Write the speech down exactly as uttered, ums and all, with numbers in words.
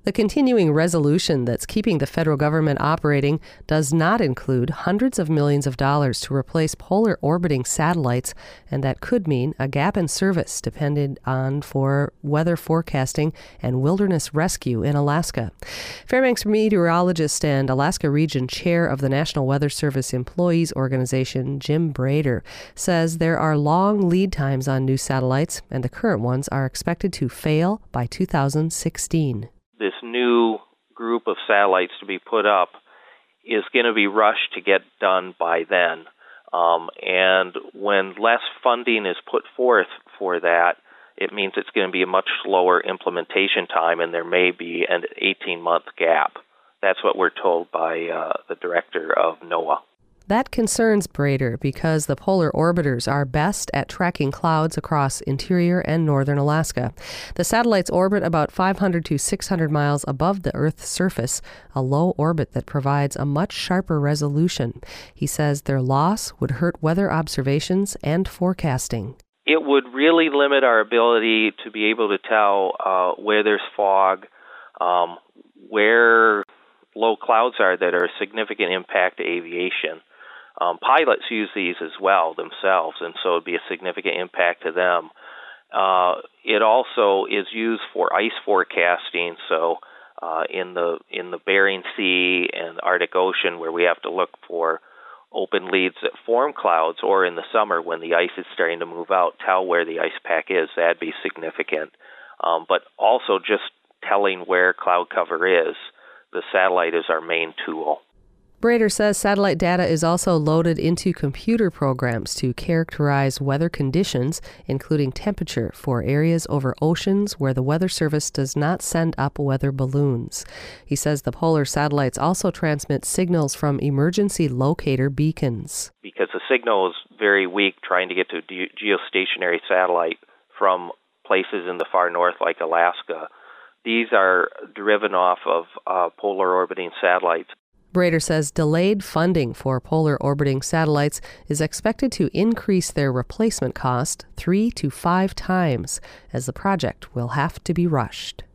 The continuing resolution that's keeping the federal government operating does not include hundreds of millions of dollars to replace polar orbiting satellites, and that could mean a gap in service depended on for weather forecasting and wilderness rescue in Alaska. Fairbanks meteorologist and Alaska Region Chair of the National Weather Service Employees Organization, Jim Brader, says there are long lead times on new satellites, and the current ones are expected to fail by two thousand sixteen. This new group of satellites to be put up is going to be rushed to get done by then. Um, and when less funding is put forth for that, it means it's going to be a much slower implementation time, and there may be an eighteen-month gap. That's what we're told by uh, the director of NOAA. That concerns Brader because the polar orbiters are best at tracking clouds across interior and northern Alaska. The satellites orbit about five hundred to six hundred miles above the Earth's surface, a low orbit that provides a much sharper resolution. He says their loss would hurt weather observations and forecasting. It would really limit our ability to be able to tell uh, where there's fog, um, where low clouds are that are a significant impact to aviation. Um, pilots use these as well themselves, and so it would be a significant impact to them. Uh, it also is used for ice forecasting, so uh, in the in the Bering Sea and Arctic Ocean, where we have to look for open leads that form clouds, or in the summer when the ice is starting to move out, tell where the ice pack is. That'd be significant. Um, but also just telling where cloud cover is. The satellite is our main tool. Brader says satellite data is also loaded into computer programs to characterize weather conditions, including temperature, for areas over oceans where the Weather Service does not send up weather balloons. He says the polar satellites also transmit signals from emergency locator beacons. Because the signal is very weak trying to get to a ge- geostationary satellite from places in the far north like Alaska, these are driven off of uh, polar orbiting satellites. Brader says delayed funding for polar orbiting satellites is expected to increase their replacement cost three to five times, as the project will have to be rushed.